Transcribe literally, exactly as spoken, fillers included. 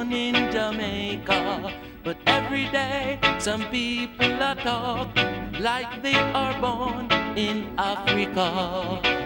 born in Jamaica, but every day some people are talk like they are born in Africa.